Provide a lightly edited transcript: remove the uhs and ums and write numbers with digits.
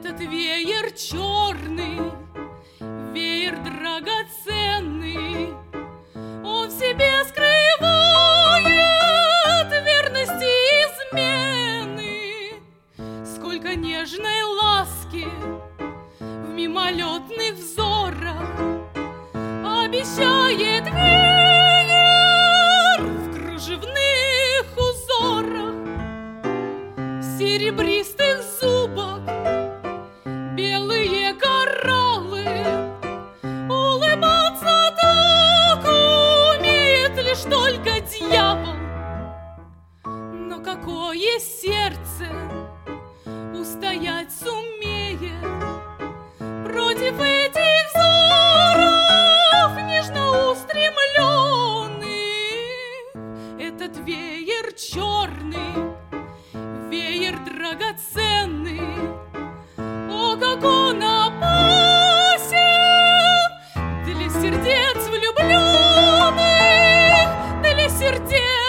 Этот веер черный, веер драгоценный, он в себе скрывает верности и измены. Сколько нежной ласки в мимолетных взорах обещает веер в кружевных узорах, серебристых зубах белые кораллы. Улыбаться так умеет лишь только дьявол. Но какое сердце устоять сумеет против этих взоров нежно устремленных? Этот веер черный, веер драгоценный, о, как он опасен для сердец влюбленных, для сердец